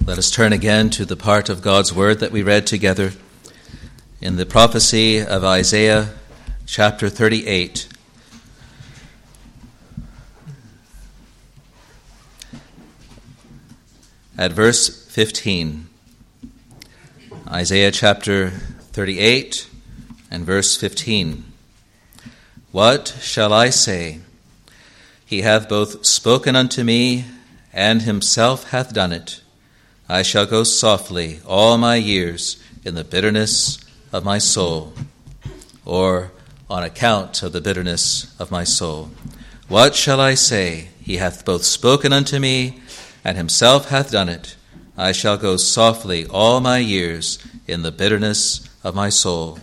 Let us turn again to the part of God's Word that we read together in the prophecy of Isaiah chapter 38. At verse 15. Isaiah chapter 38 and verse 15. What shall I say? He hath both spoken unto me, and himself hath done it. I shall go softly all my years in the bitterness of my soul, or on account of the bitterness of my soul. What shall I say? He hath both spoken unto me, and himself hath done it. I shall go softly all my years in the bitterness of my soul.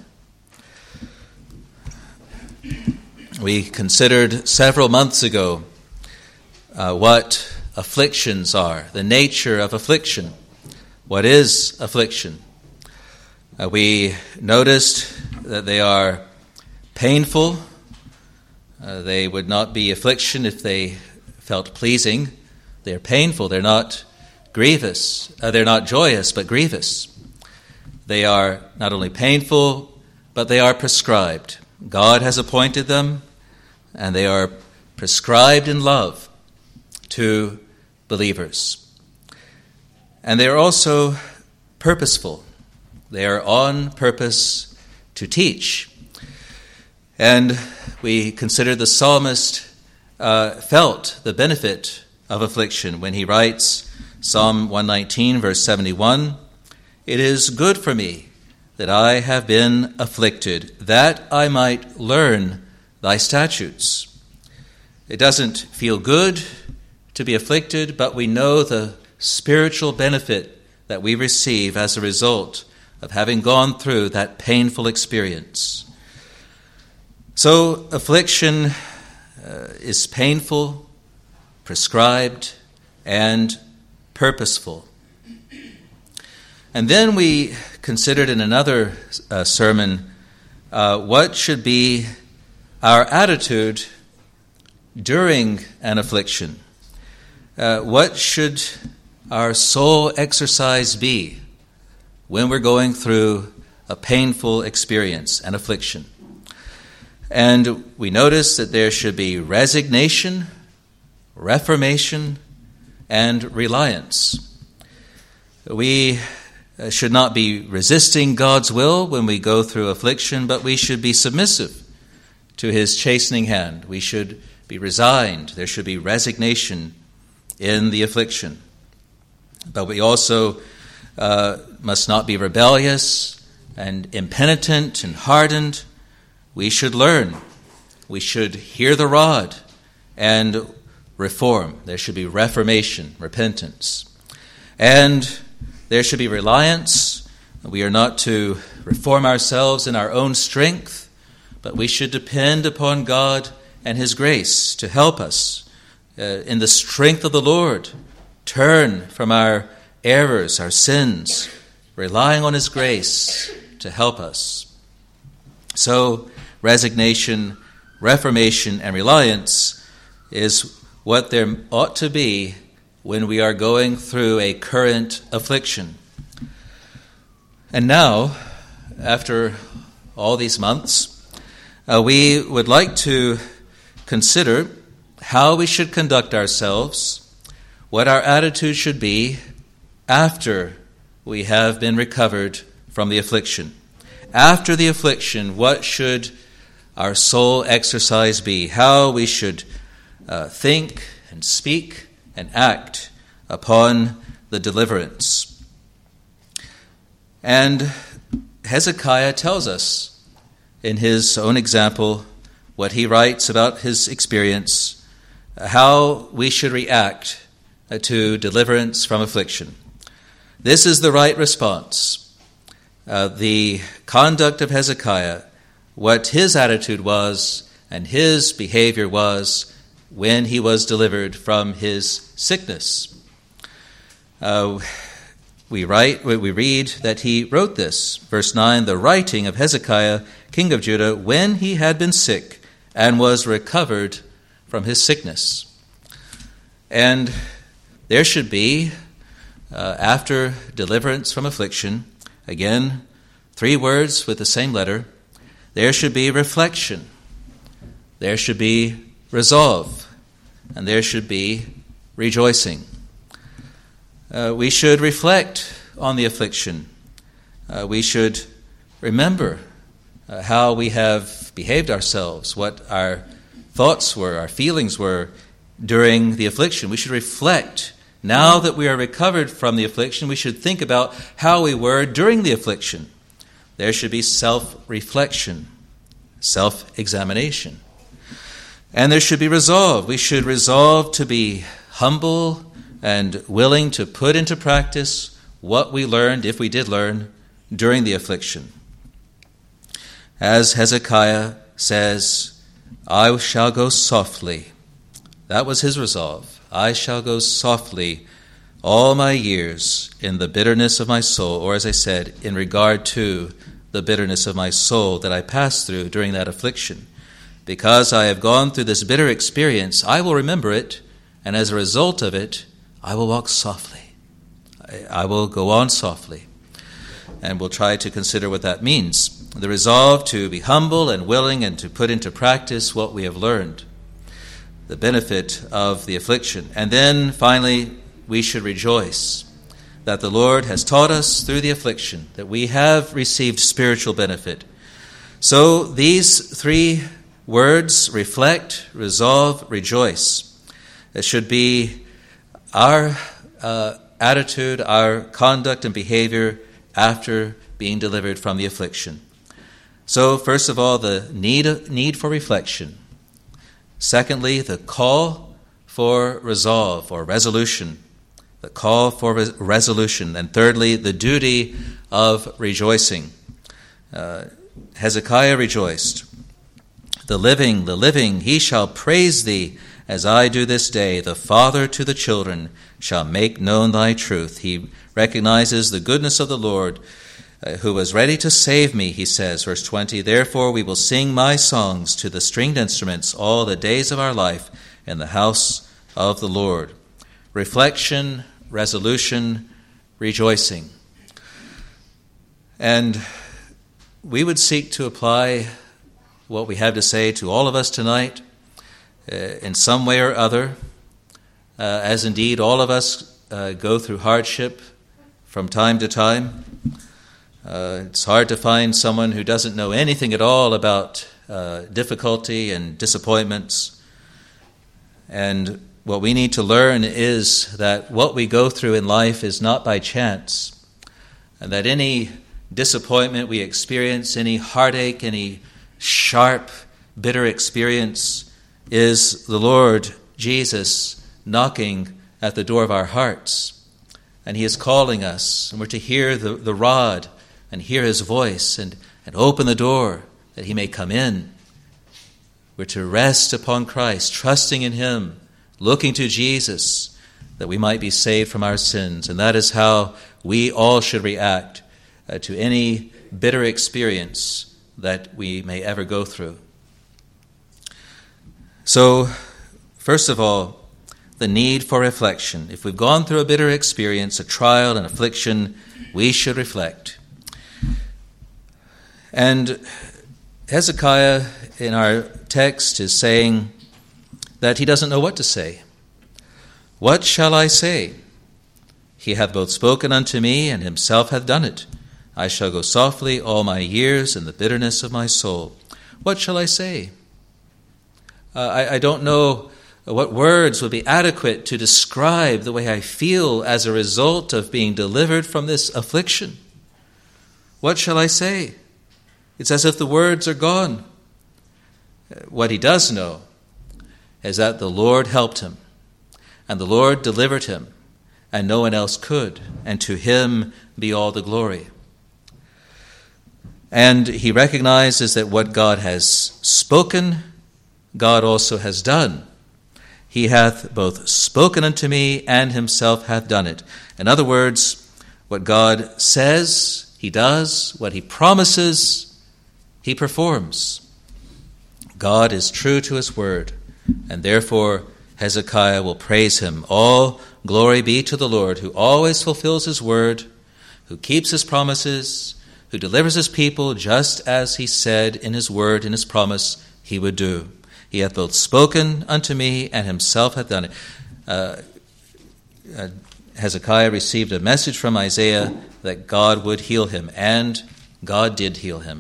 We considered several months ago what afflictions are, the nature of affliction. What is affliction? We noticed that they are painful. They would not be affliction if they felt pleasing. They're painful. They're not grievous. They're not joyous, but grievous. They are not only painful, but they are prescribed. God has appointed them, and they are prescribed in love to believers. And they are also purposeful. They are on purpose to teach. And we consider the psalmist felt the benefit of affliction when he writes, Psalm 119, verse 71, "It is good for me that I have been afflicted, that I might learn thy statutes." It doesn't feel good to be afflicted, but we know the spiritual benefit that we receive as a result of having gone through that painful experience. So affliction is painful, prescribed, and purposeful. And then we considered in another sermon what should be our attitude during an affliction. What should our soul exercise be when we're going through a painful experience, an affliction? And we notice that there should be resignation, reformation, and reliance. We should not be resisting God's will when we go through affliction, but we should be submissive to his chastening hand. We should be resigned. There should be resignation in the affliction. But we also must not be rebellious and impenitent and hardened. We should learn. We should hear the rod and reform. There should be reformation, repentance. And there should be reliance. We are not to reform ourselves in our own strength, but we should depend upon God and his grace to help us in the strength of the Lord, turn from our errors, our sins, relying on his grace to help us. So, resignation, reformation, and reliance is what there ought to be when we are going through a current affliction. And now, after all these months, we would like to consider how we should conduct ourselves, what our attitude should be after we have been recovered from the affliction. After the affliction, what should our soul exercise be? How we should think and speak and act upon the deliverance. And Hezekiah tells us in his own example what he writes about his experience, how we should react to deliverance from affliction. This is the right response. The conduct of Hezekiah, what his attitude was and his behavior was when he was delivered from his sickness. We read that he wrote this, verse 9, "The writing of Hezekiah, king of Judah, when he had been sick and was recovered from his sickness." And there should be after deliverance from affliction, again, 3 words with the same letter, there should be reflection, there should be resolve, and there should be rejoicing. We should reflect on the affliction. We should remember how we have behaved ourselves, what our thoughts were, our feelings were during the affliction. We should reflect. Now that we are recovered from the affliction, we should think about how we were during the affliction. There should be self-reflection, self-examination. And there should be resolve. We should resolve to be humble and willing to put into practice what we learned, if we did learn, during the affliction. As Hezekiah says, I shall go softly. That was his resolve. I shall go softly all my years in the bitterness of my soul, or as I said, in regard to the bitterness of my soul that I passed through during that affliction. Because I have gone through this bitter experience, I will remember it, and as a result of it, I will walk softly. I will go on softly. And we'll try to consider what that means. The resolve to be humble and willing and to put into practice what we have learned. The benefit of the affliction. And then, finally, we should rejoice that the Lord has taught us through the affliction, that we have received spiritual benefit. So these 3 words, reflect, resolve, rejoice, it should be our attitude, our conduct and behavior after being delivered from the affliction. So, first of all, the need for reflection. Secondly, the call for resolve or resolution. The call for resolution. And thirdly, the duty of rejoicing. Hezekiah rejoiced. The living, he shall praise thee as I do this day. The father to the children shall make known thy truth. He recognizes the goodness of the Lord, who was ready to save me, he says, verse 20, therefore we will sing my songs to the stringed instruments all the days of our life in the house of the Lord. Reflection, resolution, rejoicing. And we would seek to apply what we have to say to all of us tonight in some way or other, as indeed all of us go through hardship from time to time. It's hard to find someone who doesn't know anything at all about difficulty and disappointments. And what we need to learn is that what we go through in life is not by chance, and that any disappointment we experience, any heartache, any sharp, bitter experience is the Lord Jesus knocking at the door of our hearts. And he is calling us, and we're to hear the rod and hear his voice and open the door that he may come in. We're to rest upon Christ, trusting in him, looking to Jesus, that we might be saved from our sins. And that is how we all should react to any bitter experience that we may ever go through. So, first of all, the need for reflection. If we've gone through a bitter experience, a trial, an affliction, we should reflect. And Hezekiah, in our text, is saying that he doesn't know what to say. What shall I say? He hath both spoken unto me, and himself hath done it. I shall go softly all my years in the bitterness of my soul. What shall I say? I don't know what words would be adequate to describe the way I feel as a result of being delivered from this affliction. What shall I say? It's as if the words are gone. What he does know is that the Lord helped him, and the Lord delivered him, and no one else could, and to him be all the glory. And he recognizes that what God has spoken, God also has done. He hath both spoken unto me, and himself hath done it. In other words, what God says, he does. What he promises, he performs. God is true to his word, and therefore Hezekiah will praise him. All Glory be to the Lord, who always fulfills his word, who keeps his promises, who delivers his people just as he said in his word, in his promise, he would do. He hath both spoken unto me and himself hath done it. Hezekiah received a message from Isaiah that God would heal him, and God did heal him.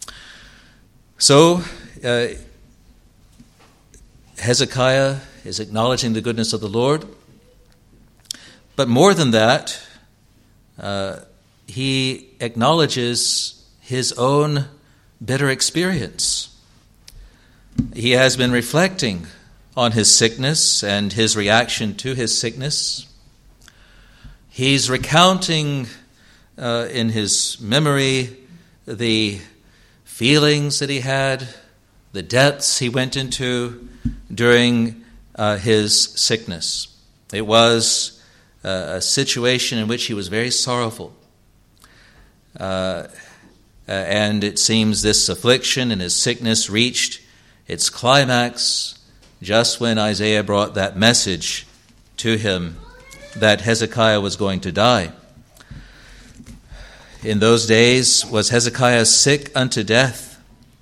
So, Hezekiah is acknowledging the goodness of the Lord, but more than that, he acknowledges his own bitter experience. He has been reflecting on his sickness and his reaction to his sickness. He's recounting in his memory the feelings that he had, the depths he went into during his sickness. It was a situation in which he was very sorrowful. And it seems this affliction and his sickness reached its climax just when Isaiah brought that message to him that Hezekiah was going to die. In those days, was Hezekiah sick unto death?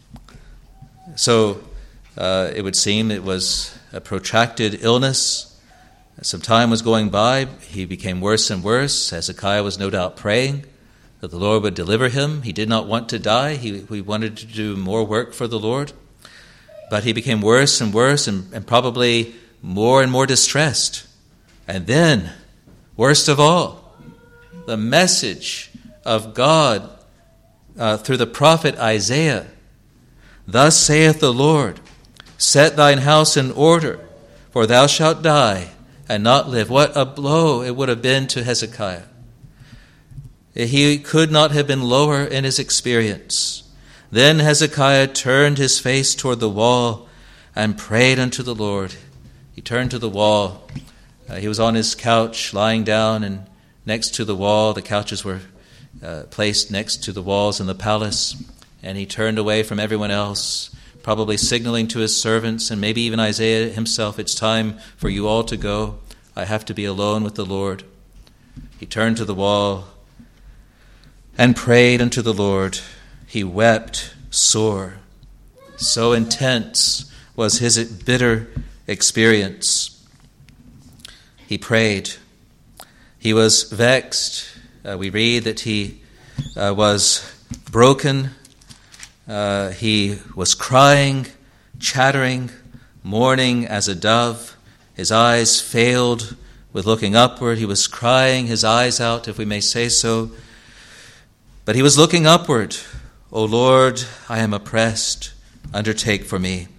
So it would seem it was a protracted illness. Some time was going by. He became worse and worse. Hezekiah was no doubt praying that the Lord would deliver him. He did not want to die. He wanted to do more work for the Lord. But he became worse and worse and probably more and more distressed. And then, worst of all, the message of God through the prophet Isaiah. Thus saith the Lord, set thine house in order, for thou shalt die and not live. What a blow it would have been to Hezekiah. He could not have been lower in his experience. Then Hezekiah turned his face toward the wall and prayed unto the Lord. He turned to the wall. He was on his couch, lying down, and next to the wall, the couches were placed next to the walls in the palace, and he turned away from everyone else, probably signaling to his servants and maybe even Isaiah himself, it's time for you all to go. I have to be alone with the Lord. He turned to the wall and prayed unto the Lord. He wept sore. So intense was his bitter experience. He prayed. He was vexed. We read that he was broken. He was crying, chattering, mourning as a dove. His eyes failed with looking upward. He was crying his eyes out, if we may say so. But he was looking upward. O Lord, I am oppressed. Undertake for me.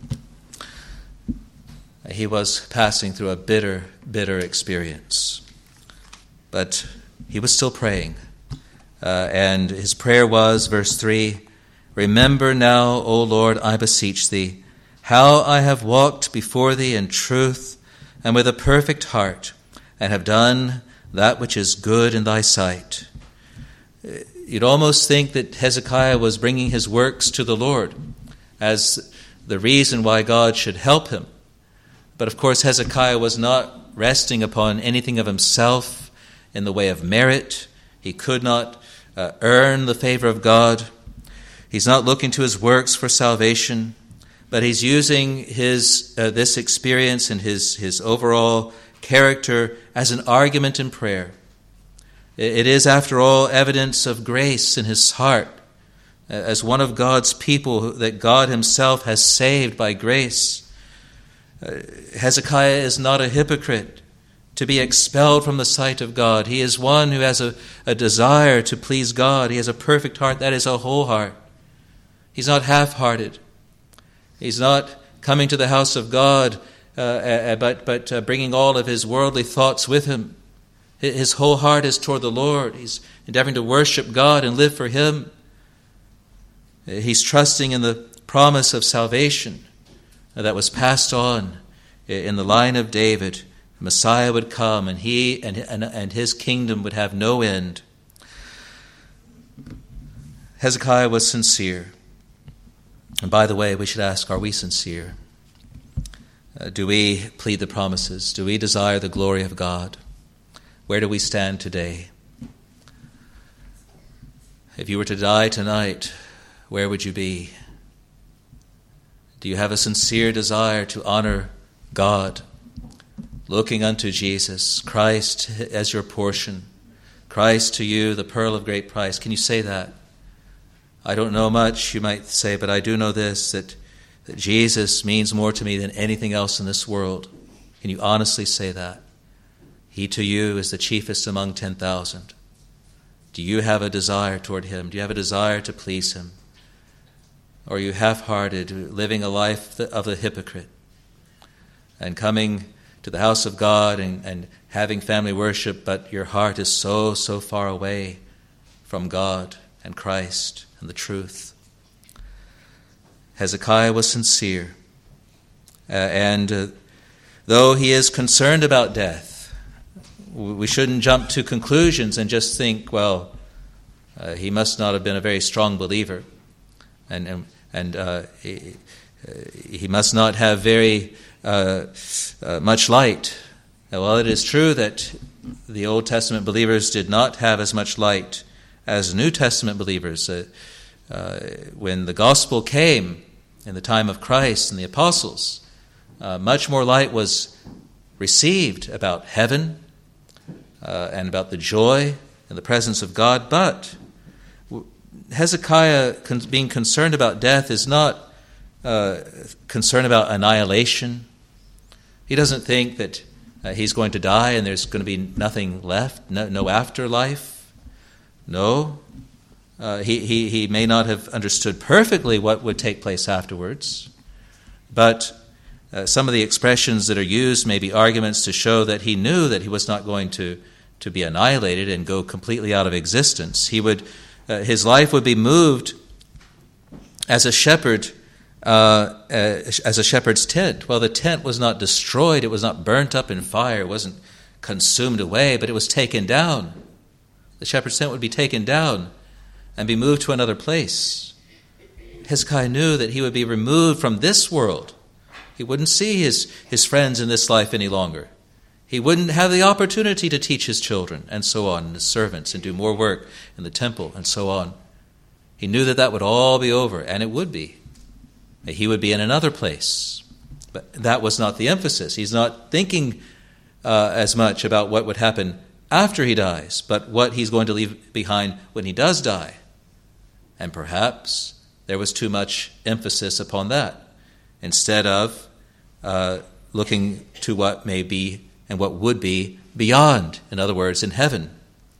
He was passing through a bitter, bitter experience. But he was still praying. And his prayer was, verse 3, remember now, O Lord, I beseech thee, how I have walked before thee in truth and with a perfect heart, and have done that which is good in thy sight. You'd almost think that Hezekiah was bringing his works to the Lord as the reason why God should help him. But of course, Hezekiah was not resting upon anything of himself in the way of merit. He could not earn the favor of God. He's not looking to his works for salvation, but he's using his this experience and his overall character as an argument in prayer. It is, after all, evidence of grace in his heart as one of God's people that God himself has saved by grace. Hezekiah is not a hypocrite to be expelled from the sight of God. He is one who has a desire to please God. He has a perfect heart. That is a whole heart. He's not half-hearted. He's not coming to the house of God, but bringing all of his worldly thoughts with him. His whole heart is toward the Lord. He's endeavoring to worship God and live for him. He's trusting in the promise of salvation that was passed on in the line of David. Messiah would come, and he and his kingdom would have no end. Hezekiah was sincere. And by the way, we should ask, are we sincere? Do we plead the promises? Do we desire the glory of God? where do we stand today? If you were to die tonight, where would you be? Do you have a sincere desire to honor God, looking unto Jesus, Christ as your portion, Christ to you, the pearl of great price? Can you say that? I don't know much, you might say, but I do know this, that Jesus means more to me than anything else in this world. Can you honestly say that? He to you is the chiefest among 10,000. Do you have a desire toward him? Do you have a desire to please him? Or are you half-hearted, living a life of a hypocrite, and coming to the house of God and having family worship, but your heart is so far away from God and Christ and the truth? Hezekiah was sincere, and though he is concerned about death, we shouldn't jump to conclusions and just think, well, he must not have been a very strong believer, and he must not have very much light. Well, it is true that the Old Testament believers did not have as much light as New Testament believers. When the gospel came in the time of Christ and the apostles, much more light was received about heaven and about the joy and the presence of God. But Hezekiah being concerned about death is not concern about annihilation. He doesn't think that he's going to die and there's going to be nothing left, no afterlife. No. He may not have understood perfectly what would take place afterwards, but some of the expressions that are used may be arguments to show that he knew that he was not going to be annihilated and go completely out of existence. His life would be moved as a shepherd, as a shepherd's tent. Well, the tent was not destroyed; it was not burnt up in fire; it wasn't consumed away, but it was taken down. The shepherd's tent would be taken down and be moved to another place. Hezekiah knew that he would be removed from this world. He wouldn't see his friends in this life any longer. He wouldn't have the opportunity to teach his children and so on, and his servants, and do more work in the temple and so on. He knew that would all be over, and it would be. He would be in another place. But that was not the emphasis. He's not thinking as much about what would happen after he dies, but what he's going to leave behind when he does die. And perhaps there was too much emphasis upon that, instead of looking to what may be and what would be beyond, in other words, in heaven.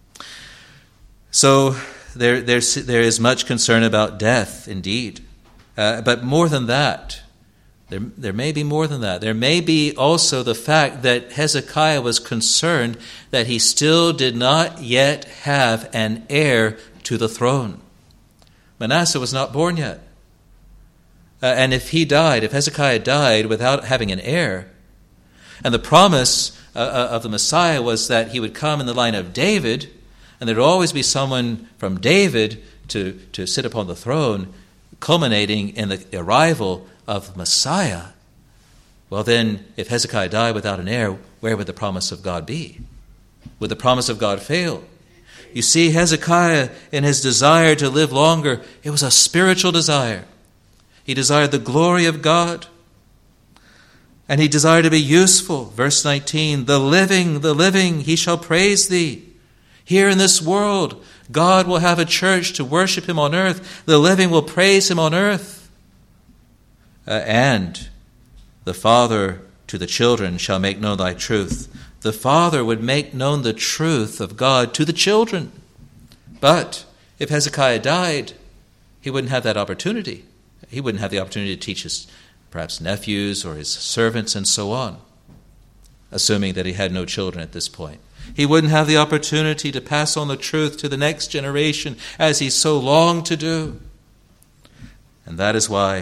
So there is much concern about death, indeed. But more than that, there may be more than that. There may be also the fact that Hezekiah was concerned that he still did not yet have an heir to the throne. Manasseh was not born yet. And if Hezekiah died without having an heir, and the promise of the Messiah was that he would come in the line of David, and there would always be someone from David to sit upon the throne, culminating in the arrival of Messiah. Well then, if Hezekiah died without an heir, where would the promise of God be? Would the promise of God fail? You see, Hezekiah, in his desire to live longer, it was a spiritual desire. He desired the glory of God, and he desired to be useful. Verse 19, the living, he shall praise thee. Here in this world, God will have a church to worship him on earth. The living will praise him on earth. And the Father to the children shall make known thy truth. The Father would make known the truth of God to the children. But if Hezekiah died, he wouldn't have that opportunity. He wouldn't have the opportunity to teach his perhaps nephews or his servants and so on, assuming that he had no children at this point. He wouldn't have the opportunity to pass on the truth to the next generation as he so longed to do. And that is why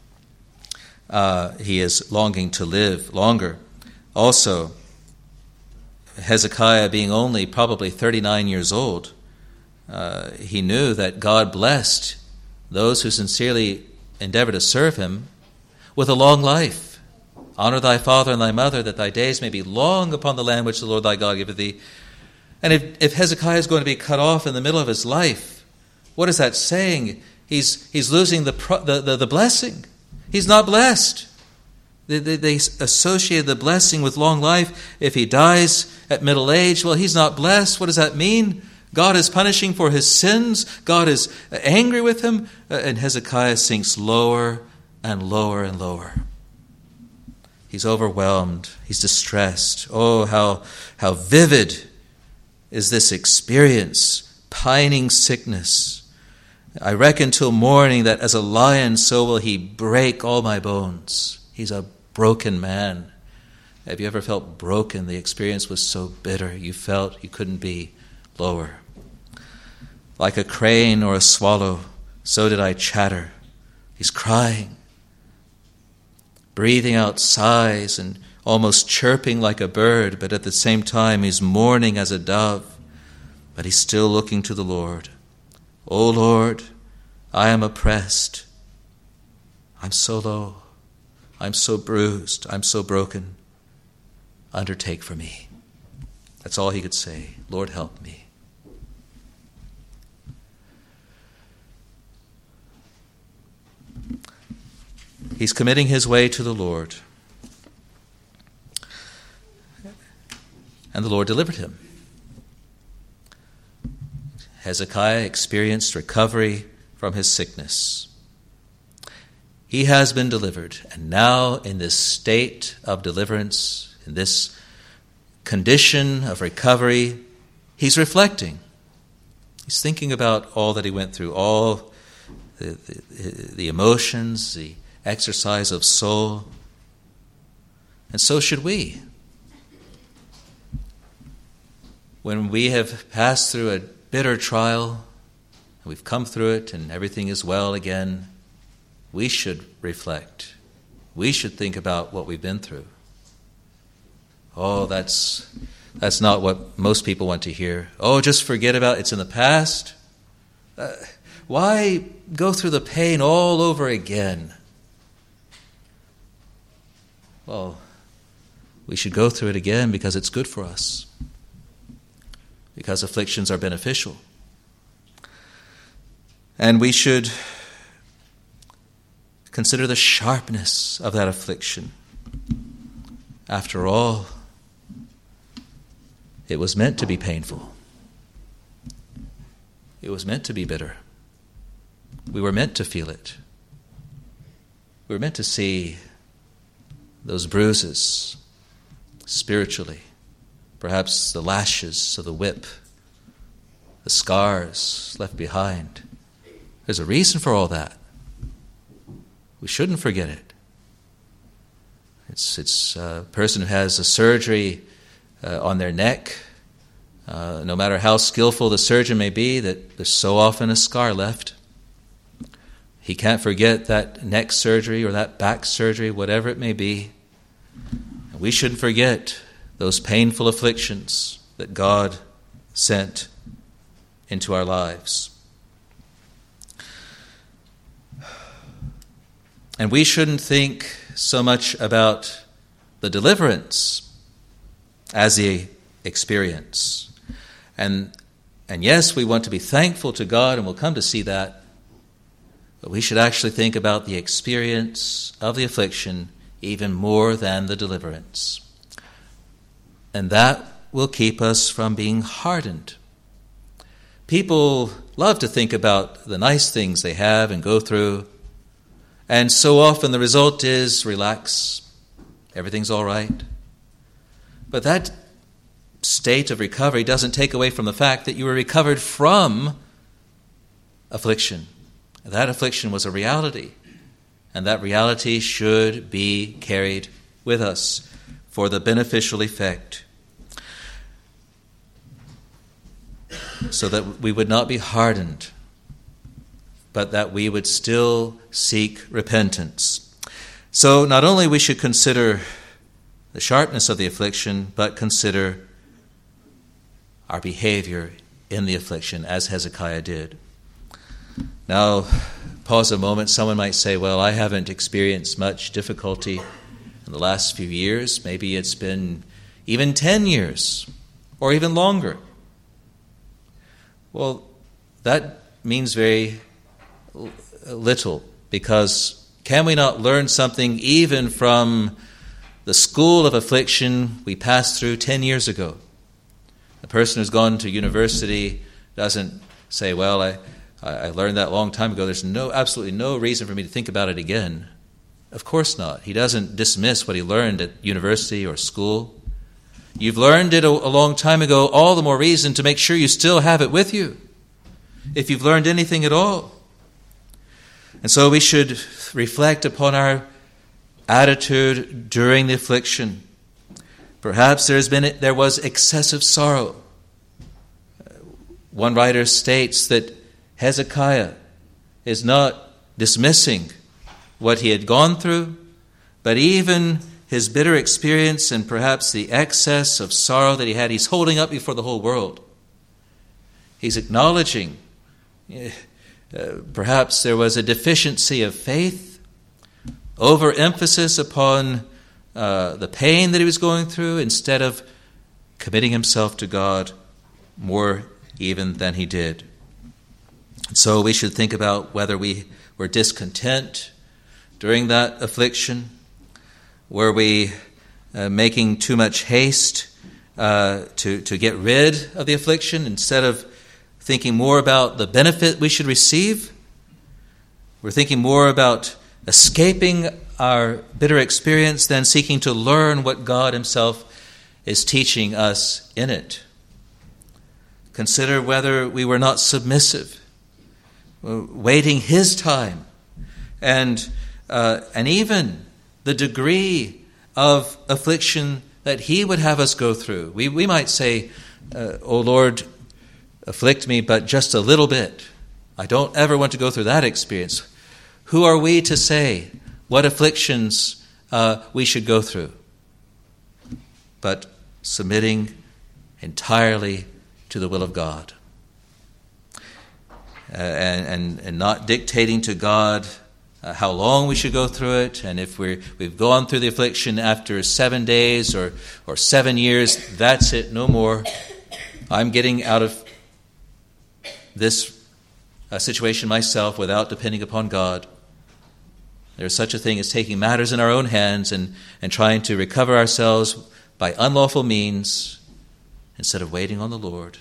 he is longing to live longer. Also, Hezekiah being only probably 39 years old, he knew that God blessed those who sincerely endeavor to serve him with a long life. Honor thy father and thy mother, that thy days may be long upon the land which the Lord thy God giveth thee. And if Hezekiah is going to be cut off in the middle of his life, what is that saying? He's losing the blessing. He's not blessed. They associate the blessing with long life. If he dies at middle age, well, he's not blessed. What does that mean? God is punishing for his sins. God is angry with him. And Hezekiah sinks lower and lower and lower. He's overwhelmed. He's distressed. Oh, how vivid is this experience, pining sickness. I reckon till morning that as a lion, so will he break all my bones. He's a broken man. Have you ever felt broken? The experience was so bitter. You felt you couldn't be lower. Like a crane or a swallow, so did I chatter. He's crying, breathing out sighs and almost chirping like a bird, but at the same time he's mourning as a dove, but he's still looking to the Lord. O Lord, I am oppressed. I'm so low. I'm so bruised. I'm so broken. Undertake for me. That's all he could say. Lord, help me. He's committing his way to the Lord. And the Lord delivered him. Hezekiah experienced recovery from his sickness. He has been delivered, and now in this state of deliverance, in this condition of recovery, he's reflecting. He's thinking about all that he went through, all the emotions, the exercise of soul. And so should we. When we have passed through a bitter trial, and we've come through it and everything is well again, we should reflect. We should think about what we've been through. Oh, that's not what most people want to hear. Oh, just forget about it. It's in the past. Why go through the pain all over again? Well, we should go through it again because it's good for us. Because afflictions are beneficial. And we should consider the sharpness of that affliction. After all, it was meant to be painful. It was meant to be bitter. We were meant to feel it. We were meant to see those bruises spiritually, perhaps the lashes of the whip, the scars left behind. There's a reason for all that. We shouldn't forget it. It's a person who has a surgery on their neck. No matter how skillful the surgeon may be, that there's so often a scar left. He can't forget that neck surgery or that back surgery, whatever it may be. And we shouldn't forget those painful afflictions that God sent into our lives. And we shouldn't think so much about the deliverance as the experience. And yes, we want to be thankful to God, and we'll come to see that. But we should actually think about the experience of the affliction even more than the deliverance. And that will keep us from being hardened. People love to think about the nice things they have and go through. And so often the result is relax, everything's all right. But that state of recovery doesn't take away from the fact that you were recovered from affliction. That affliction was a reality, and that reality should be carried with us for the beneficial effect, so that we would not be hardened, but that we would still seek repentance. So not only we should consider the sharpness of the affliction, but consider our behavior in the affliction, as Hezekiah did. Now, pause a moment. Someone might say, well, I haven't experienced much difficulty in the last few years. Maybe it's been even 10 years or even longer. Well, that means very little, because can we not learn something even from the school of affliction we passed through 10 years ago? A person who's gone to university doesn't say, well, I learned that a long time ago. There's absolutely no reason for me to think about it again. Of course not. He doesn't dismiss what he learned at university or school. You've learned it a long time ago, all the more reason to make sure you still have it with you, if you've learned anything at all. And so we should reflect upon our attitude during the affliction. Perhaps there was excessive sorrow. One writer states that Hezekiah is not dismissing what he had gone through, but even his bitter experience and perhaps the excess of sorrow that he had, he's holding up before the whole world. He's acknowledging perhaps there was a deficiency of faith, overemphasis upon the pain that he was going through, instead of committing himself to God more even than he did. So we should think about whether we were discontent during that affliction. Were we making too much haste to get rid of the affliction instead of thinking more about the benefit we should receive? We're thinking more about escaping our bitter experience than seeking to learn what God himself is teaching us in it. Consider whether we were not submissive, waiting his time, and even the degree of affliction that he would have us go through. We might say, "O Lord, afflict me, but just a little bit. I don't ever want to go through that experience." Who are we to say what afflictions we should go through? But submitting entirely to the will of God, and not dictating to God how long we should go through it, and if we've gone through the affliction after 7 days or 7 years, that's it, no more. I'm getting out of this situation myself without depending upon God. There's such a thing as taking matters in our own hands and trying to recover ourselves by unlawful means instead of waiting on the Lord.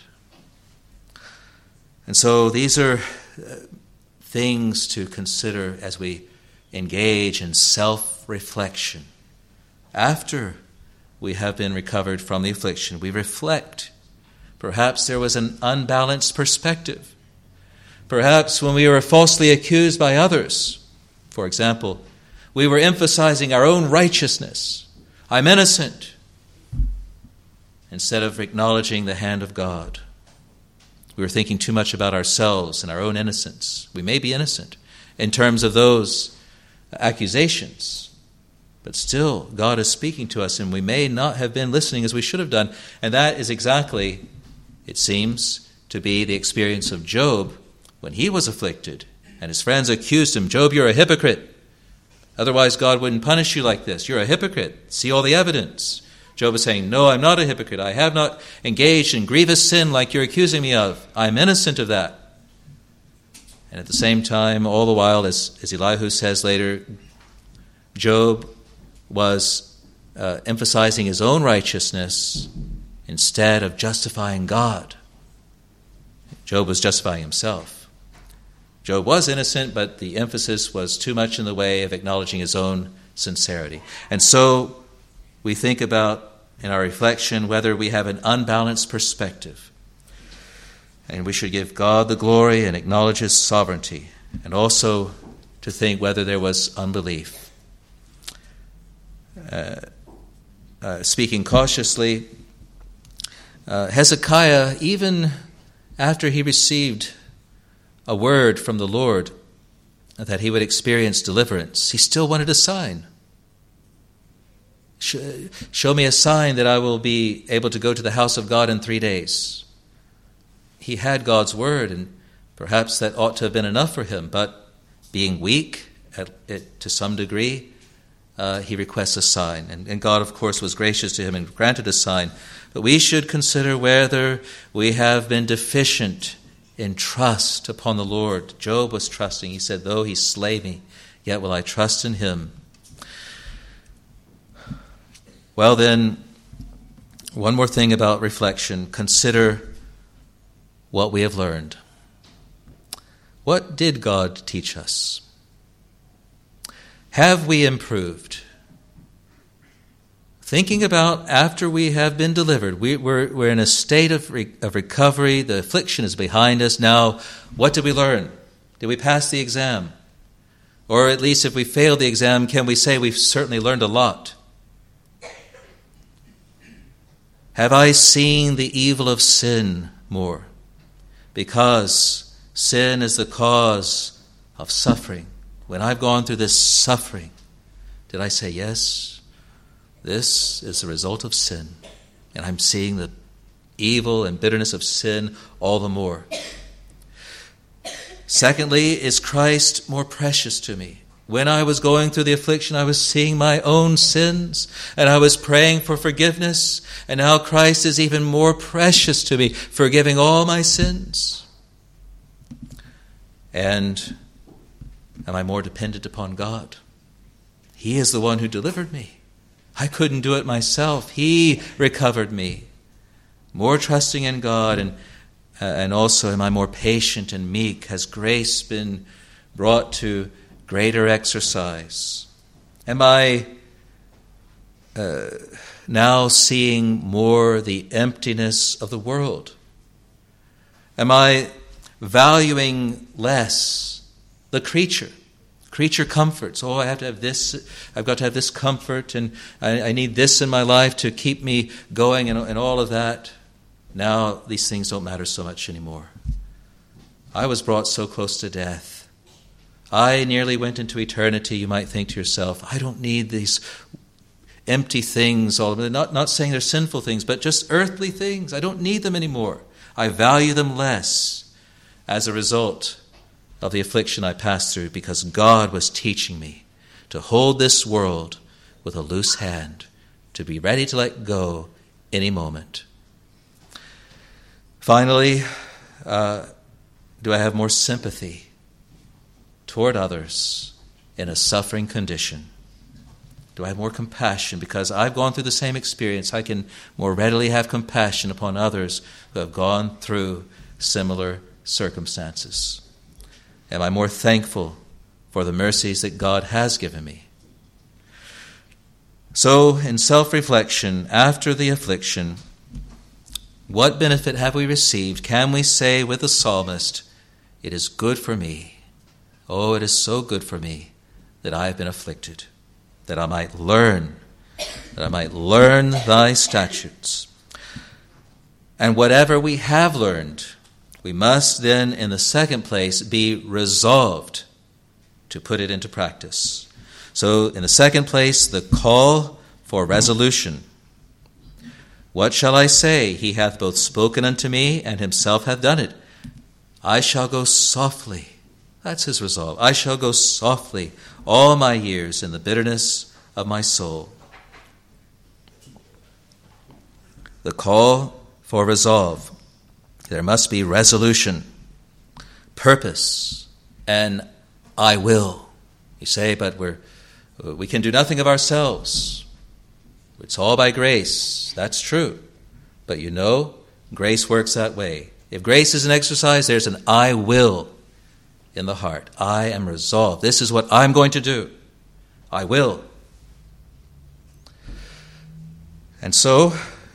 And so these are things to consider as we engage in self-reflection. After we have been recovered from the affliction, we reflect. Perhaps there was an unbalanced perspective. Perhaps when we were falsely accused by others, for example, we were emphasizing our own righteousness. I'm innocent, instead of acknowledging the hand of God. We were thinking too much about ourselves and our own innocence. We may be innocent in terms of those accusations, but still God is speaking to us, and we may not have been listening as we should have done. And that is exactly, it seems, to be the experience of Job when he was afflicted and his friends accused him. "Job, you're a hypocrite. Otherwise God wouldn't punish you like this. You're a hypocrite. See all the evidence." Job is saying, "No, I'm not a hypocrite. I have not engaged in grievous sin like you're accusing me of. I'm innocent of that." And at the same time, all the while, as Elihu says later, Job was emphasizing his own righteousness instead of justifying God. Job was justifying himself. Job was innocent, but the emphasis was too much in the way of acknowledging his own sincerity. And so we think about, in our reflection, whether we have an unbalanced perspective. And we should give God the glory and acknowledge his sovereignty, and also to think whether there was unbelief. Speaking cautiously, Hezekiah, even after he received a word from the Lord that he would experience deliverance, he still wanted a sign. Show me a sign that I will be able to go to the house of God in 3 days. He had God's word, and perhaps that ought to have been enough for him, but being weak to some degree, he requests a sign. And God, of course, was gracious to him and granted a sign. But we should consider whether we have been deficient in trust upon the Lord. Job was trusting. He said, though he slay me, yet will I trust in him. Well then, one more thing about reflection. Consider what we have learned. What did God teach us? Have we improved? Thinking about after we have been delivered, we're in a state of recovery. The affliction is behind us. Now, what did we learn? Did we pass the exam? Or at least if we failed the exam, can we say we've certainly learned a lot? Have I seen the evil of sin more? Because sin is the cause of suffering. When I've gone through this suffering, did I say, yes, this is the result of sin, and I'm seeing the evil and bitterness of sin all the more? Secondly, is Christ more precious to me? When I was going through the affliction, I was seeing my own sins, and I was praying for forgiveness, and now Christ is even more precious to me, forgiving all my sins. And am I more dependent upon God? He is the one who delivered me. I couldn't do it myself. He recovered me. More trusting in God, and also am I more patient and meek? Has grace been brought to greater exercise? Am I now seeing more the emptiness of the world? Am I valuing less the creature comforts? Oh, I have to have this, I've got to have this comfort, and I need this in my life to keep me going, and all of that. Now these things don't matter so much anymore. I was brought so close to death. I nearly went into eternity. You might think to yourself, I don't need these empty things, all of them. Not saying they're sinful things, but just earthly things. I don't need them anymore. I value them less as a result of the affliction I passed through, because God was teaching me to hold this world with a loose hand, to be ready to let go any moment. Finally, do I have more sympathy toward others in a suffering condition? Do I have more compassion? Because I've gone through the same experience, I can more readily have compassion upon others who have gone through similar circumstances. Am I more thankful for the mercies that God has given me? So, in self-reflection, after the affliction, what benefit have we received? Can we say with the psalmist, it is good for me, oh, it is so good for me that I have been afflicted, that I might learn thy statutes. And whatever we have learned, we must then, in the second place, be resolved to put it into practice. So, in the second place, the call for resolution. What shall I say? He hath both spoken unto me, and himself hath done it. I shall go softly. That's his resolve. I shall go softly all my years in the bitterness of my soul. The call for resolve. There must be resolution, purpose, and I will. You say, but we can do nothing of ourselves. It's all by grace. That's true. But you know, grace works that way. If grace is an exercise, there's an I will in the heart. I am resolved. This is what I'm going to do. I will. And so,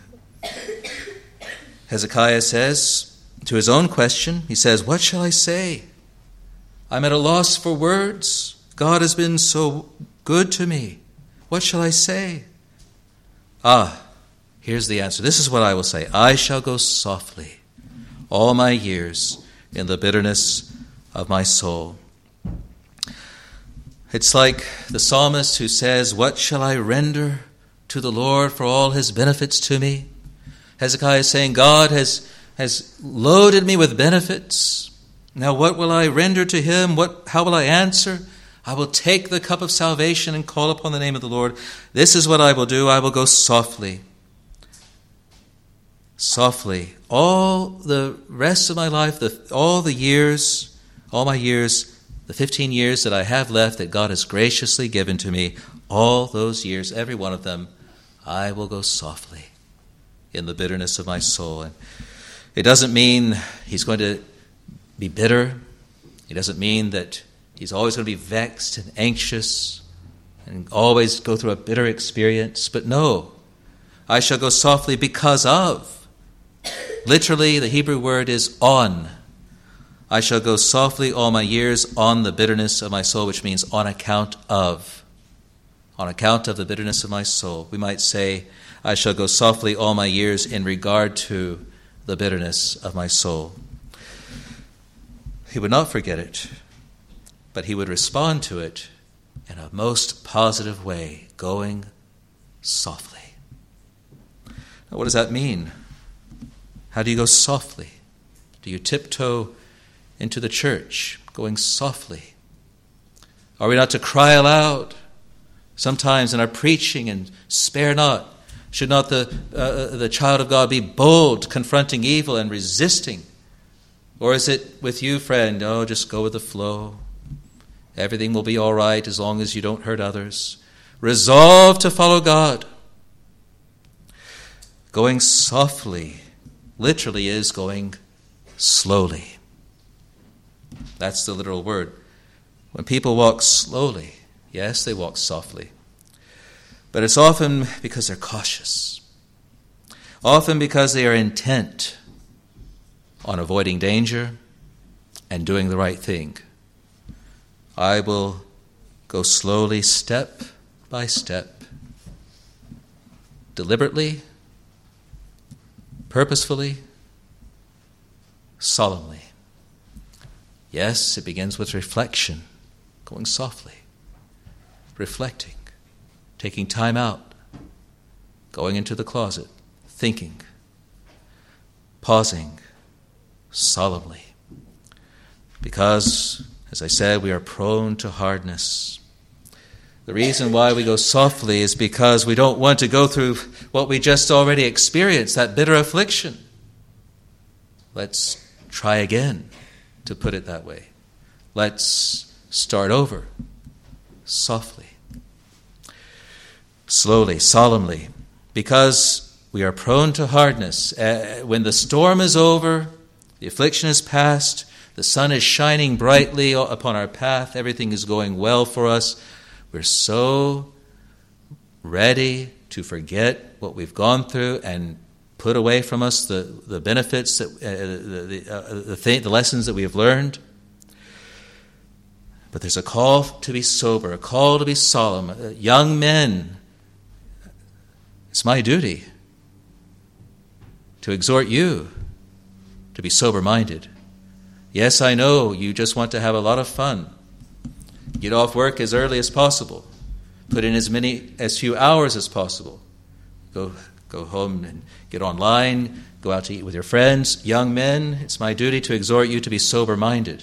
Hezekiah says to his own question, he says, what shall I say? I'm at a loss for words. God has been so good to me. What shall I say? Here's the answer. This is what I will say. I shall go softly all my years in the bitterness of my soul. It's like the psalmist who says, what shall I render to the Lord for all his benefits to me? Hezekiah is saying, God has loaded me with benefits. Now what will I render to him? How will I answer? I will take the cup of salvation and call upon the name of the Lord. This is what I will do. I will go softly. softly. All the rest of my life, all my years, the 15 years that I have left that God has graciously given to me, all those years, every one of them, I will go softly in the bitterness of my soul. And it doesn't mean he's going to be bitter. It doesn't mean that he's always going to be vexed and anxious and always go through a bitter experience. But no, I shall go softly because of. Literally, the Hebrew word is on. I shall go softly all my years on the bitterness of my soul, which means on account of. On account of the bitterness of my soul. We might say, I shall go softly all my years in regard to the bitterness of my soul. He would not forget it, but he would respond to it in a most positive way, going softly. Now, what does that mean? How do you go softly? Do you tiptoe into the church, going softly? Are we not to cry aloud sometimes in our preaching and spare not? Should not the child of God be bold, confronting evil and resisting? Or is it with you, friend, just go with the flow. Everything will be all right as long as you don't hurt others. Resolve to follow God. Going softly literally is going slowly. That's the literal word. When people walk slowly, yes, they walk softly. But it's often because they're cautious. Often because they are intent on avoiding danger and doing the right thing. I will go slowly, step by step, deliberately, purposefully, solemnly. Yes, it begins with reflection, going softly, reflecting, taking time out, going into the closet, thinking, pausing, solemnly. Because, as I said, we are prone to hardness. The reason why we go softly is because we don't want to go through what we just already experienced, that bitter affliction. Let's try again, to put it that way. Let's start over, softly, slowly, solemnly, because we are prone to hardness. When the storm is over, the affliction is past, the sun is shining brightly upon our path, everything is going well for us, we're so ready to forget what we've gone through and put away from us the benefits, the lessons that we have learned. But there's a call to be sober, a call to be solemn. Young men, it's my duty to exhort you to be sober-minded. Yes, I know you just want to have a lot of fun. Get off work as early as possible. Put in as few hours as possible. Go home and get online. Go out to eat with your friends. Young men, it's my duty to exhort you to be sober-minded.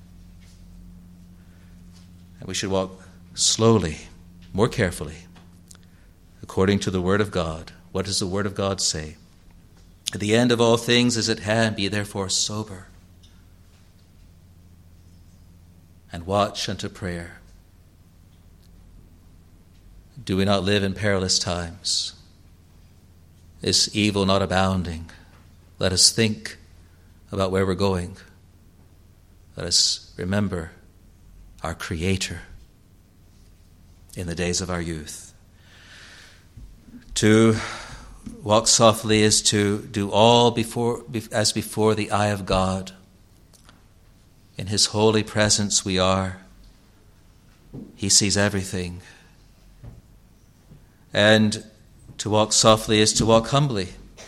And we should walk slowly, more carefully, according to the Word of God. What does the Word of God say? The end of all things is at hand. Be therefore sober. And watch unto prayer. Do we not live in perilous times? Is evil not abounding? Let us think about where we're going. Let us remember our Creator in the days of our youth. To walk softly is to do all as before the eye of God. In His holy presence we are. He sees everything. And to walk softly is to walk humbly.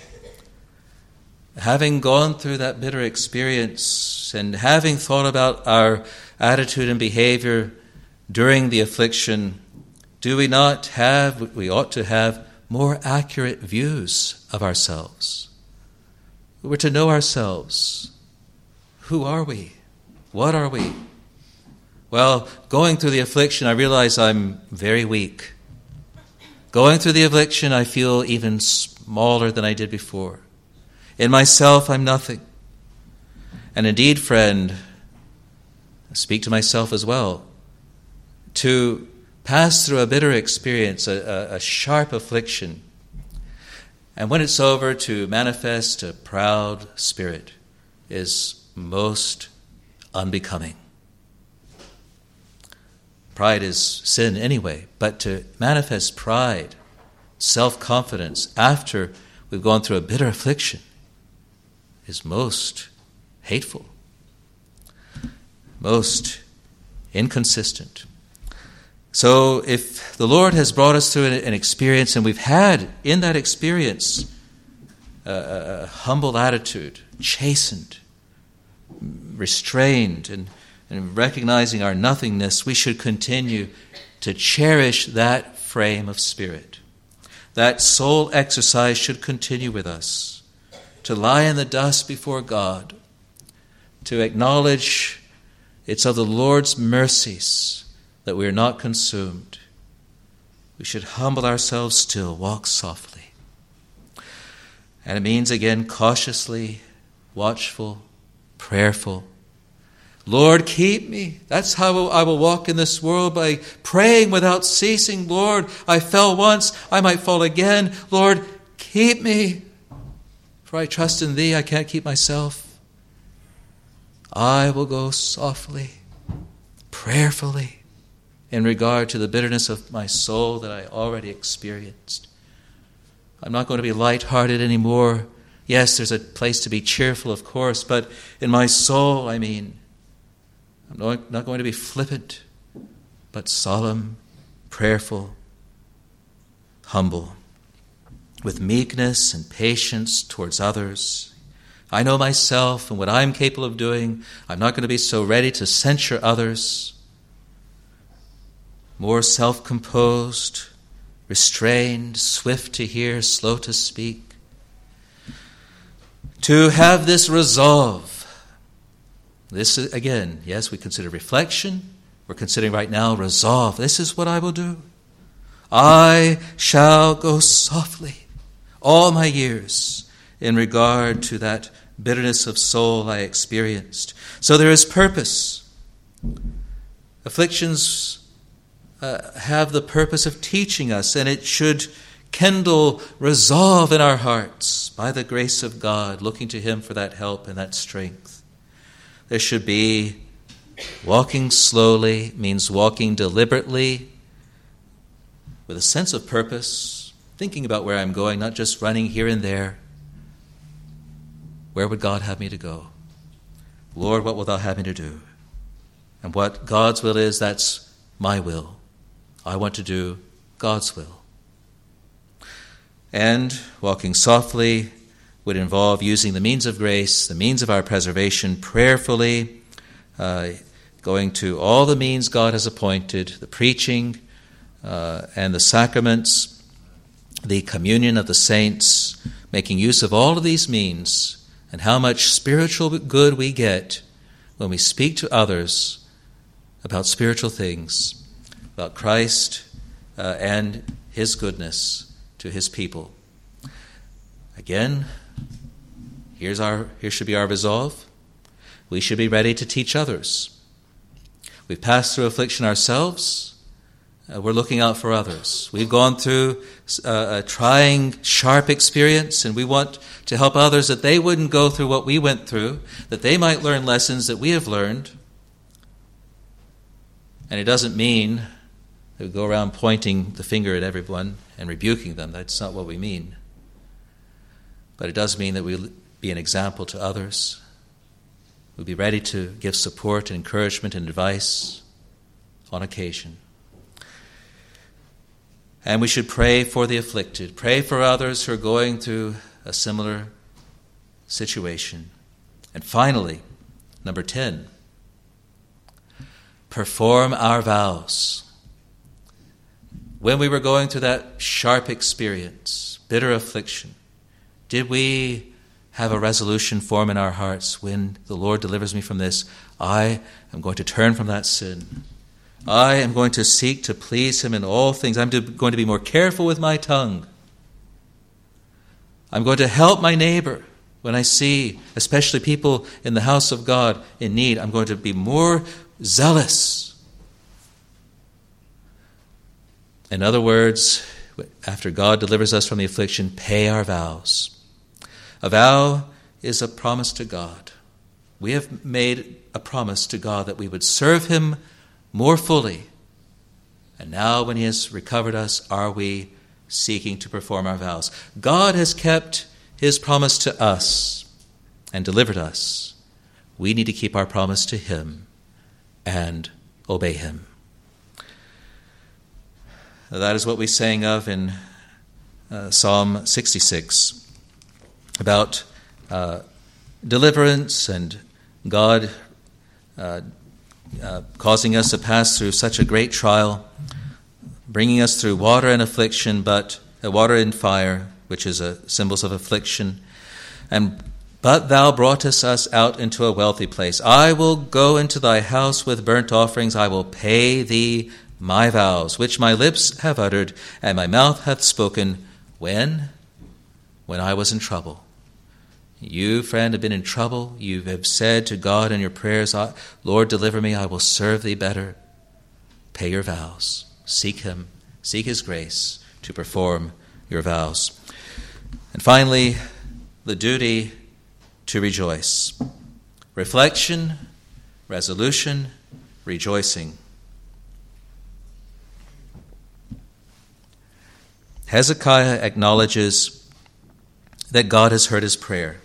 Having gone through that bitter experience and having thought about our attitude and behavior during the affliction, we ought to have more accurate views of ourselves. We're to know ourselves. Who are we? What are we? Well, going through the affliction, I realize I'm very weak. Going through the affliction, I feel even smaller than I did before. In myself, I'm nothing. And indeed, friend, I speak to myself as well, to pass through a bitter experience, a sharp affliction, and when it's over, to manifest a proud spirit is most unbecoming. Pride is sin anyway, but to manifest pride, self-confidence after we've gone through a bitter affliction is most hateful, most inconsistent. So if the Lord has brought us through an experience and we've had in that experience a humble attitude, chastened, restrained, and recognizing our nothingness, we should continue to cherish that frame of spirit. That soul exercise should continue with us, to lie in the dust before God, to acknowledge it's of the Lord's mercies that we are not consumed. We should humble ourselves still, walk softly. And it means, again, cautiously, watchful, prayerful. Lord, keep me. That's how I will walk in this world, by praying without ceasing. Lord, I fell once, I might fall again. Lord, keep me. For I trust in Thee, I can't keep myself. I will go softly, prayerfully, in regard to the bitterness of my soul that I already experienced. I'm not going to be light-hearted anymore. Yes, there's a place to be cheerful, of course, but in my soul, I'm not going to be flippant, but solemn, prayerful, humble, with meekness and patience towards others. I know myself and what I'm capable of doing. I'm not going to be so ready to censure others. More self-composed, restrained, swift to hear, slow to speak. To have this resolve. This is, again, yes, we consider reflection. We're considering right now resolve. This is what I will do. I shall go softly all my years in regard to that bitterness of soul I experienced. So there is purpose. Afflictions have the purpose of teaching us, and it should kindle resolve in our hearts by the grace of God, looking to Him for that help and that strength. There should be walking slowly, means walking deliberately, with a sense of purpose, thinking about where I'm going, not just running here and there. Where would God have me to go? Lord, what wilt Thou have me to do? And what God's will is, that's my will. I want to do God's will. And walking softly would involve using the means of grace, the means of our preservation, prayerfully, going to all the means God has appointed, the preaching and the sacraments, the communion of the saints, making use of all of these means, and how much spiritual good we get when we speak to others about spiritual things, about Christ and His goodness to His people. Again, here should be our resolve. We should be ready to teach others. We've passed through affliction ourselves. We're looking out for others. We've gone through a trying, sharp experience, and we want to help others that they wouldn't go through what we went through, that they might learn lessons that we have learned. And it doesn't mean that we go around pointing the finger at everyone and rebuking them. That's not what we mean. But it does mean that we'll be an example to others. We'll be ready to give support and encouragement and advice on occasion. And we should pray for the afflicted, pray for others who are going through a similar situation. And finally, number 10, perform our vows. When we were going through that sharp experience, bitter affliction, did we have a resolution form in our hearts? When the Lord delivers me from this, I am going to turn from that sin. I am going to seek to please Him in all things. I'm going to be more careful with my tongue. I'm going to help my neighbor When I see, especially people in the house of God in need, I'm going to be more zealous. In other words, after God delivers us from the affliction, pay our vows. A vow is a promise to God. We have made a promise to God that we would serve Him more fully. And now when He has recovered us, are we seeking to perform our vows? God has kept His promise to us and delivered us. We need to keep our promise to Him and obey Him. That is what we sang of in Psalm 66 about deliverance and God causing us to pass through such a great trial, bringing us through water and affliction, but water and fire, which is symbols of affliction. But thou broughtest us out into a wealthy place. I will go into thy house with burnt offerings. I will pay thee my vows, which my lips have uttered, and my mouth hath spoken. When? When I was in trouble. You, friend, have been in trouble. You have said to God in your prayers, Lord, deliver me. I will serve thee better. Pay your vows. Seek Him. Seek His grace to perform your vows. And finally, the duty to rejoice. Reflection, resolution, rejoicing. Hezekiah acknowledges that God has heard his prayer.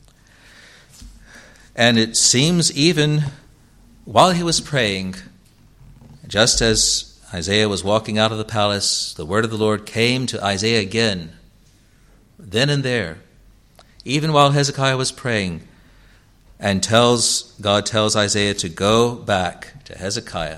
And it seems even while he was praying, just as Isaiah was walking out of the palace, the word of the Lord came to Isaiah again, then and there, even while Hezekiah was praying, and God tells Isaiah to go back to Hezekiah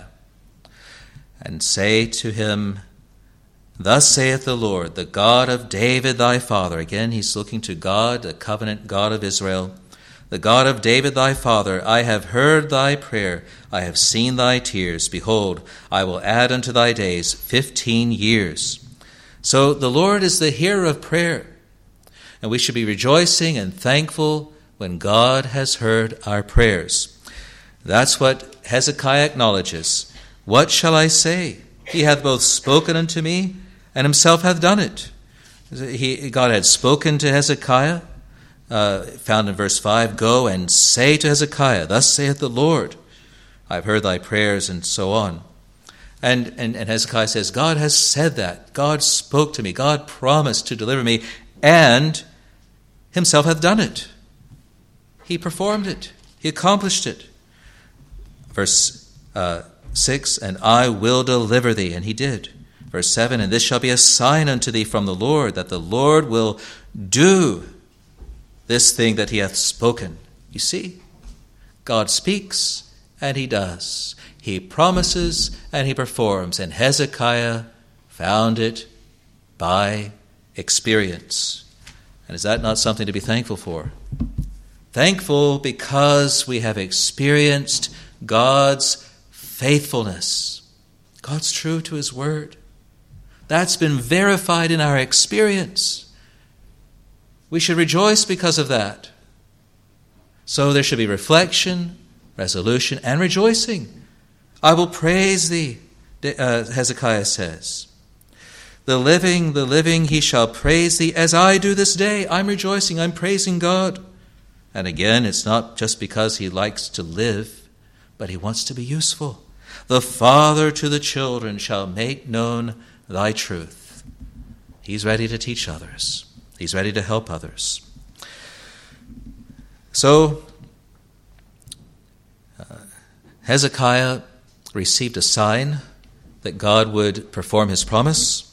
and say to him, Thus saith the Lord, the God of David thy father. Again, he's looking to God, the covenant God of Israel. The God of David thy father, I have heard thy prayer. I have seen thy tears. Behold, I will add unto thy days 15 years. So the Lord is the hearer of prayer. And we should be rejoicing and thankful when God has heard our prayers. That's what Hezekiah acknowledges. What shall I say? He hath both spoken unto me, and himself hath done it. God had spoken to Hezekiah, found in verse 5, Go and say to Hezekiah, Thus saith the Lord, I have heard thy prayers, and so on. And Hezekiah says, God has said that. God spoke to me. God promised to deliver me, and himself hath done it. He performed it. He accomplished it. Verse 6, And I will deliver thee, and he did. Verse 7, And this shall be a sign unto thee from the Lord, that the Lord will do this thing that he hath spoken. You see, God speaks, and he does. He promises, and he performs. And Hezekiah found it by experience. And is that not something to be thankful for? Thankful because we have experienced God's faithfulness. God's true to his word. That's been verified in our experience. We should rejoice because of that. So there should be reflection, resolution, and rejoicing. I will praise thee, Hezekiah says. The living, he shall praise thee as I do this day. I'm rejoicing, I'm praising God. And again, it's not just because he likes to live, but he wants to be useful. The father to the children shall make known thy truth. He's ready to teach others. He's ready to help others. So, Hezekiah received a sign that God would perform his promise.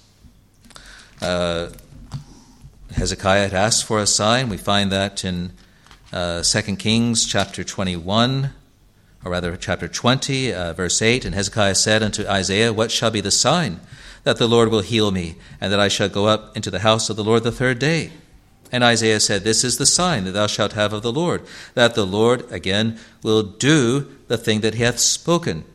Hezekiah had asked for a sign. We find that in 2 Kings chapter 21, or rather chapter 20, verse 8. And Hezekiah said unto Isaiah, What shall be the sign that the Lord will heal me, and that I shall go up into the house of the Lord the third day? And Isaiah said, This is the sign that thou shalt have of the Lord, that the Lord, again, will do the thing that he hath spoken.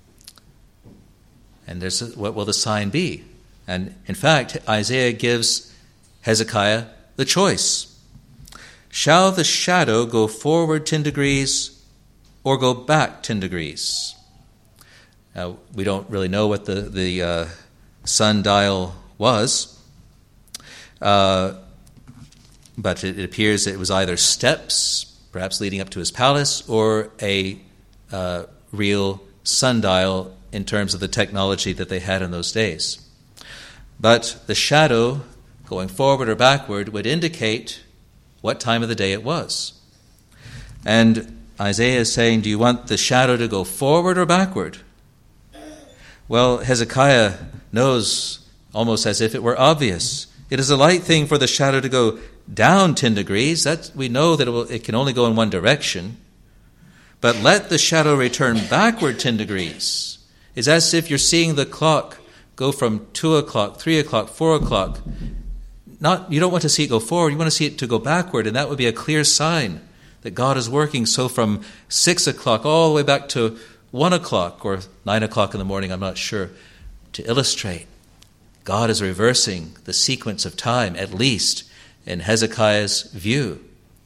And what will the sign be? And in fact, Isaiah gives Hezekiah the choice. shall the shadow go forward 10 degrees or go back 10 degrees? Now, we don't really know what the sundial was, but it appears it was either steps, perhaps leading up to his palace, or a real sundial in terms of the technology that they had in those days. But the shadow going forward or backward would indicate what time of the day it was. And Isaiah is saying, do you want the shadow to go forward or backward? Well, Hezekiah knows, almost as if it were obvious, it is a light thing for the shadow to go down 10 degrees. That we know that it can only go in one direction. But let the shadow return backward 10 degrees. It's as if you're seeing the clock go from 2 o'clock, 3 o'clock, 4 o'clock. You don't want to see it go forward, you want to see it to go backward, and that would be a clear sign that God is working. So from 6 o'clock all the way back to 1 o'clock or 9 o'clock in the morning, I'm not sure, to illustrate God is reversing the sequence of time, at least in Hezekiah's view,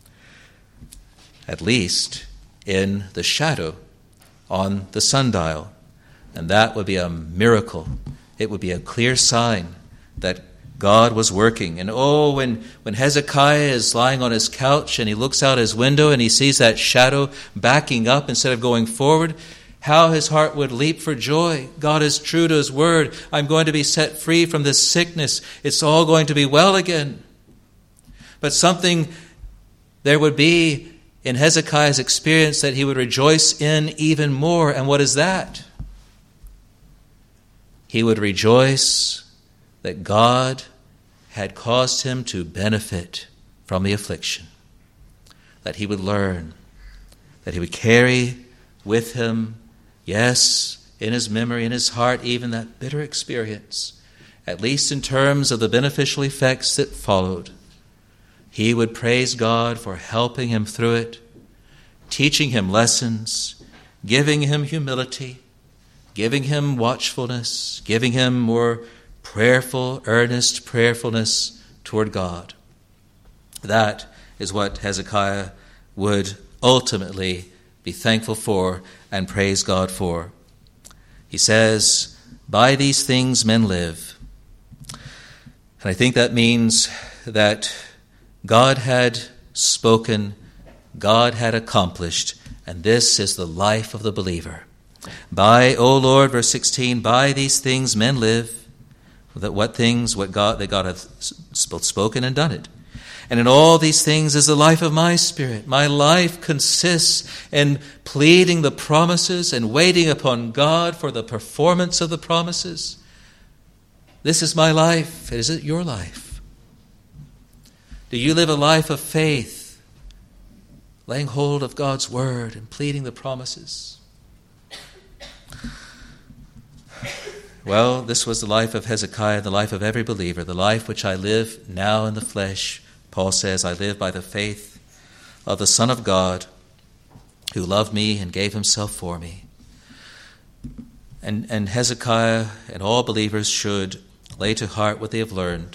at least in the shadow on the sundial. And that would be a miracle. It would be a clear sign that God was working. And when Hezekiah is lying on his couch and he looks out his window and he sees that shadow backing up instead of going forward, how his heart would leap for joy. God is true to his word. I'm going to be set free from this sickness. It's all going to be well again. But something there would be in Hezekiah's experience that he would rejoice in even more. And what is that? He would rejoice that God had caused him to benefit from the affliction, that he would learn, that he would carry with him, yes, in his memory, in his heart, even that bitter experience, at least in terms of the beneficial effects that followed. He would praise God for helping him through it, teaching him lessons, giving him humility, giving him watchfulness, giving him more prayerful, earnest prayerfulness toward God. That is what Hezekiah would ultimately be thankful for and praise God for. He says, by these things men live. And I think that means that God had spoken, God had accomplished, and this is the life of the believer. By, O Lord, verse 16, by these things men live. That God hath both spoken and done it. And in all these things is the life of my spirit. My life consists in pleading the promises and waiting upon God for the performance of the promises. This is my life. Is it your life? Do you live a life of faith, laying hold of God's word and pleading the promises? Well, this was the life of Hezekiah, the life of every believer, the life which I live now in the flesh. Paul says, I live by the faith of the Son of God who loved me and gave himself for me. And Hezekiah and all believers should lay to heart what they have learned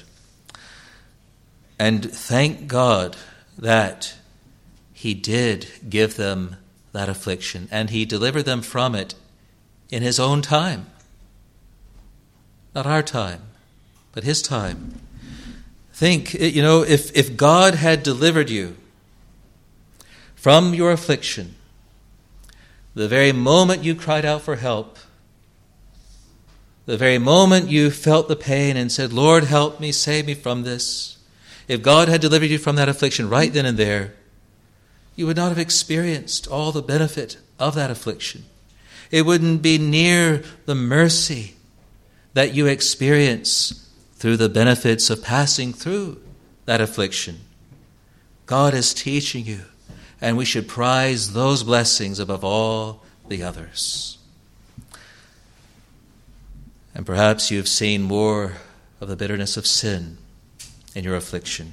and thank God that he did give them that affliction and he delivered them from it in his own time. Not our time, but his time. Think, if God had delivered you from your affliction, the very moment you cried out for help, the very moment you felt the pain and said, Lord, help me, save me from this, if God had delivered you from that affliction right then and there, you would not have experienced all the benefit of that affliction. It wouldn't be near the mercy that you experience through the benefits of passing through that affliction. God is teaching you, and we should prize those blessings above all the others. And perhaps you've seen more of the bitterness of sin in your affliction.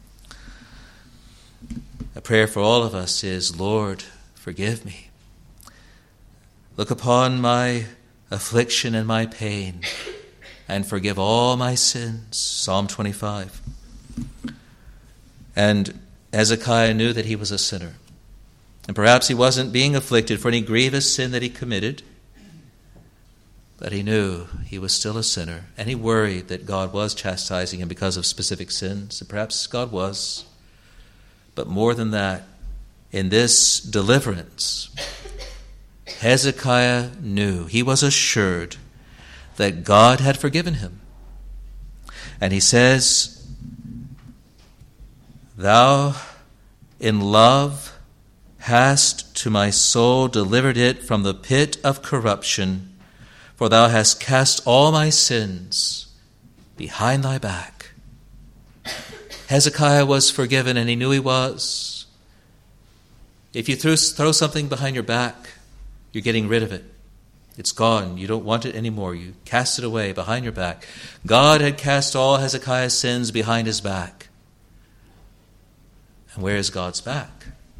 A prayer for all of us is, Lord, forgive me. Look upon my affliction and my pain and forgive all my sins. Psalm 25. And Hezekiah knew that he was a sinner. And perhaps he wasn't being afflicted for any grievous sin that he committed, but he knew he was still a sinner, and he worried that God was chastising him because of specific sins, and perhaps God was. But more than that, in this deliverance, Hezekiah knew, he was assured that God had forgiven him. And he says, "Thou in love hast to my soul delivered it from the pit of corruption, for thou hast cast all my sins behind thy back." Hezekiah was forgiven, and he knew he was. If you throw something behind your back, you're getting rid of it. It's gone. You don't want it anymore. You cast it away behind your back. God had cast all Hezekiah's sins behind his back. And where is God's back?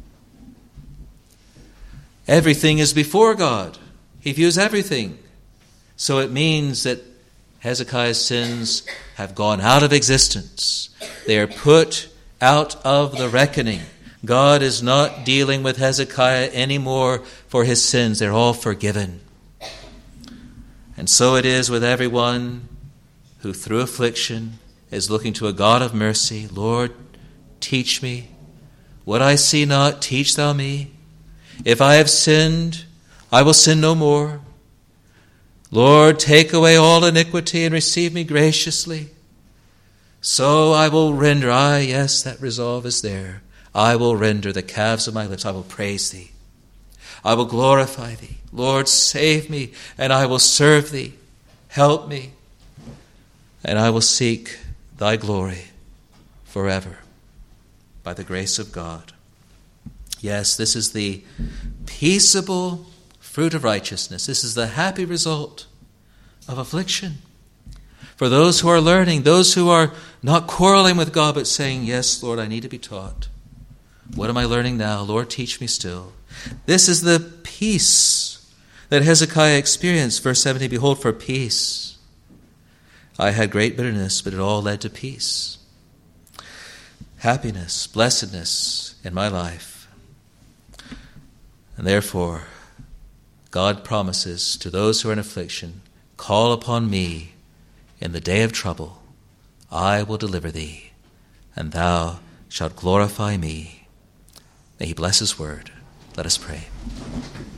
Everything is before God. He views everything. So it means that Hezekiah's sins have gone out of existence. They are put out of the reckoning. God is not dealing with Hezekiah anymore for his sins. They're all forgiven. And so it is with everyone who through affliction is looking to a God of mercy. "Lord, teach me. What I see not, teach thou me. If I have sinned, I will sin no more. Lord, take away all iniquity and receive me graciously. So I will render." Yes, that resolve is there. "I will render the calves of my lips. I will praise thee. I will glorify thee. Lord, save me, and I will serve thee. Help me, and I will seek thy glory forever by the grace of God." Yes, this is the peaceable fruit of righteousness. This is the happy result of affliction. For those who are learning, those who are not quarreling with God, but saying, "Yes, Lord, I need to be taught. What am I learning now? Lord, teach me still." This is the peace that Hezekiah experienced. Verse 70, "Behold, for peace I had great bitterness, but it all led to peace." Happiness, blessedness in my life. And therefore, God promises to those who are in affliction, "Call upon me in the day of trouble. I will deliver thee, and thou shalt glorify me." May he bless his word. Let us pray.